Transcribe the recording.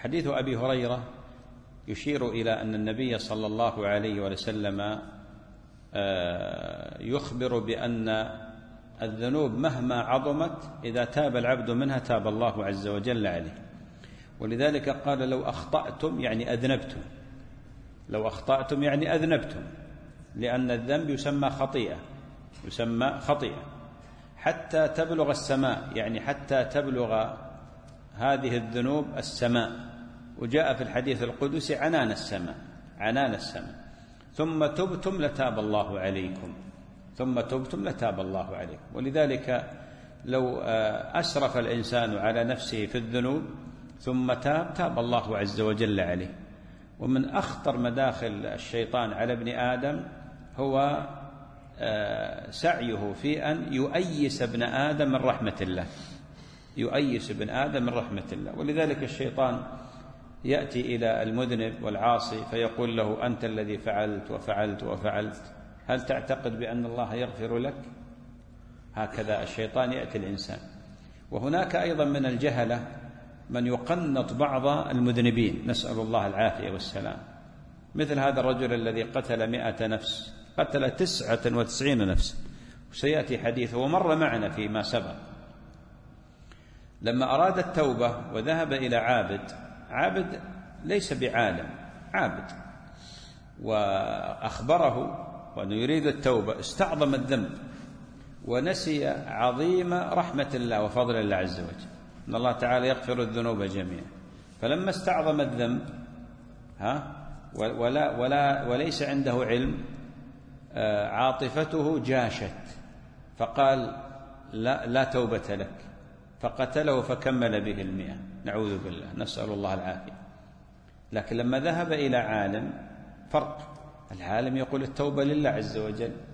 حديث أبي هريرة يشير إلى أن النبي صلى الله عليه وسلم يخبر بأن الذنوب مهما عظمت إذا تاب العبد منها تاب الله عز وجل عليه. ولذلك قال لو أخطأتم يعني أذنبتم، لو أخطأتم يعني أذنبتم، لأن الذنب يسمى خطيئة، يسمى خطيئة حتى تبلغ السماء، يعني حتى تبلغ هذه الذنوب السماء. وجاء في الحديث القدسي عنان السماء، عنان السماء. ثم تبتم لتاب الله عليكم، ثم تبتم لتاب الله عليكم. ولذلك لو أسرف الإنسان على نفسه في الذنوب ثم تاب الله عز وجل عليه. ومن أخطر مداخل الشيطان على ابن آدم هو سعيه في أن يؤيس ابن آدم من رحمة الله، يؤيس ابن آدم من رحمة الله. ولذلك الشيطان يأتي إلى المذنب والعاصي فيقول له أنت الذي فعلت وفعلت وفعلت، هل تعتقد بأن الله يغفر لك؟ هكذا الشيطان يأتي الإنسان. وهناك أيضا من الجهلة من يقنط بعض المذنبين، نسأل الله العافية والسلام، مثل هذا الرجل الذي قتل 100 نفس، قتل 99 نفسا، وسيأتي حديثه ومر معنا فيما سبق. لما أراد التوبة وذهب إلى عابد ليس بعالم، عابد، وأخبره وأنه يريد التوبة، استعظم الذنب ونسي عظيم رحمة الله وفضل الله عز وجل، أن الله تعالى يغفر الذنوب جميعا. فلما استعظم الذنب وليس عنده علم، عاطفته جاشت فقال لا توبة لك، فقتله فكمل به 100، نعوذ بالله، نسأل الله العافية. لكن لما ذهب إلى عالم فرق، العالم يقول التوبة لله عز وجل،